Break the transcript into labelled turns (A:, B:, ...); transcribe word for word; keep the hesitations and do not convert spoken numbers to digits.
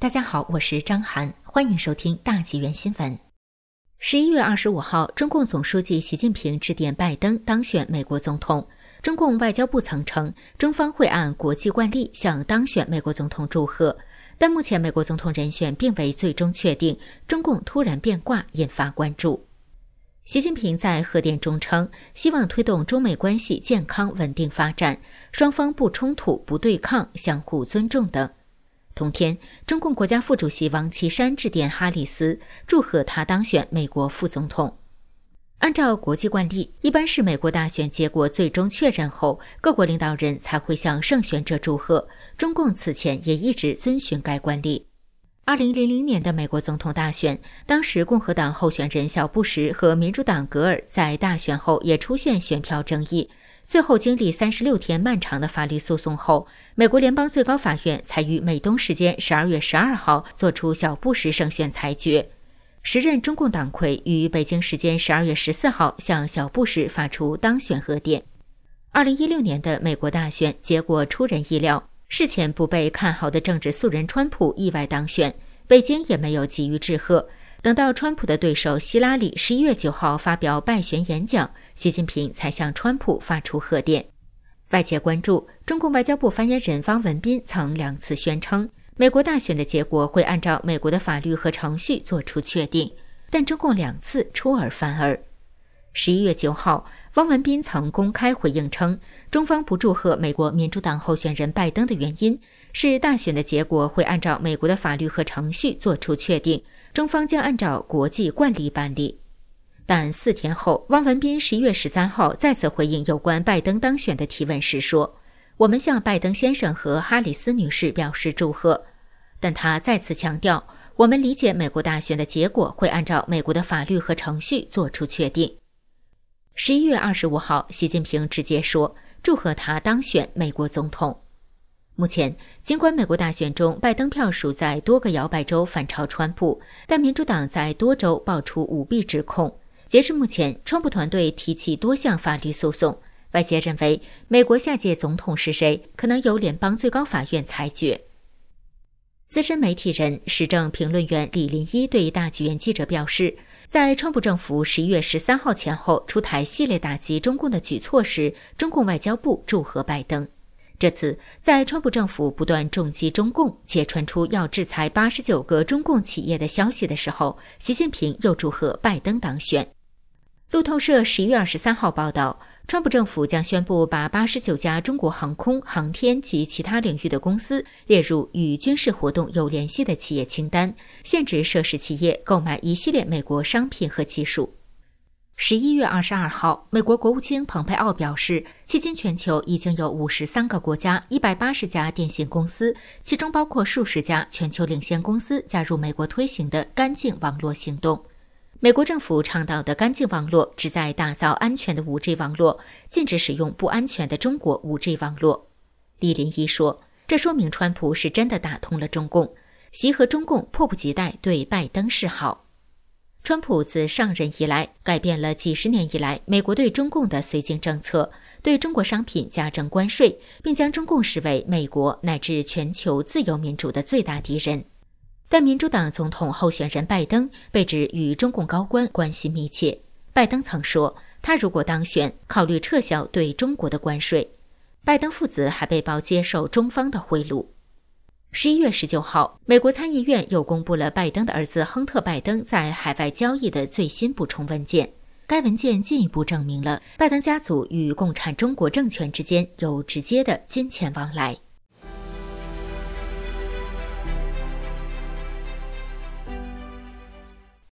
A: 大家好，我是张涵，欢迎收听大纪元新闻。十一月二十五号，中共总书记习近平致电拜登当选美国总统。中共外交部曾称，中方会按国际惯例向当选美国总统祝贺，但目前美国总统人选并未最终确定，中共突然变卦引发关注。习近平在贺电中称，希望推动中美关系健康稳定发展，双方不冲突、不对抗，相互尊重等。同天，中共国家副主席王岐山致电哈里斯，祝贺他当选美国副总统。按照国际惯例，一般是美国大选结果最终确认后，各国领导人才会向胜选者祝贺。中共此前也一直遵循该惯例。二零零零年的美国总统大选，当时共和党候选人小布什和民主党戈尔在大选后也出现选票争议。最后经历三十六天漫长的法律诉讼后，美国联邦最高法院才于美东时间十二月十二号作出小布什胜选裁决。时任中共党魁于北京时间十二月十四号向小布什发出当选贺电。二零一六年的美国大选结果出人意料，事前不被看好的政治素人川普意外当选，北京也没有急于致贺。等到川普的对手希拉里十一月九号发表败选演讲，习近平才向川普发出贺电。外界关注，中共外交部发言人汪文斌曾两次宣称，美国大选的结果会按照美国的法律和程序做出确定，但中共两次出尔反尔。十一月九号，汪文斌曾公开回应称，中方不祝贺美国民主党候选人拜登的原因是大选的结果会按照美国的法律和程序做出确定，中方将按照国际惯例办理。但四天后，汪文斌十一月十三号再次回应有关拜登当选的提问时说，我们向拜登先生和哈里斯女士表示祝贺，但他再次强调，我们理解美国大选的结果会按照美国的法律和程序做出确定。十一月二十五号，习近平直接说，祝贺他当选美国总统。目前，尽管美国大选中拜登票数在多个摇摆州反超川普，但民主党在多州爆出舞弊指控。截至目前，川普团队提起多项法律诉讼。外界认为，美国下届总统是谁，可能由联邦最高法院裁决。资深媒体人、时政评论员李林一对大纪元记者表示，在川普政府十一月十三号前后出台系列打击中共的举措时，中共外交部祝贺拜登。这次在川普政府不断重击中共且传出要制裁八十九个中共企业的消息的时候，习近平又祝贺拜登当选。路透社十一月二十三号报道，川普政府将宣布把八十九家中国航空、航天及其他领域的公司列入与军事活动有联系的企业清单，限制涉事企业购买一系列美国商品和技术。十一月二十二号，美国国务卿蓬佩奥表示，迄今全球已经有五十三个国家、一百八十家电信公司，其中包括数十家全球领先公司加入美国推行的干净网络行动。美国政府倡导的干净网络旨在打造安全的 五 G 网络，禁止使用不安全的中国 五 G 网络。李林一说，这说明川普是真的打通了中共，习和中共迫不及待对拜登示好。川普自上任以来，改变了几十年以来美国对中共的绥靖政策，对中国商品加征关税，并将中共视为美国乃至全球自由民主的最大敌人。但民主党总统候选人拜登被指与中共高官关系密切。拜登曾说，他如果当选，考虑撤销对中国的关税。拜登父子还被曝接受中方的贿赂。十一月十九号，美国参议院又公布了拜登的儿子亨特·拜登在海外交易的最新补充文件。该文件进一步证明了拜登家族与共产中国政权之间有直接的金钱往来。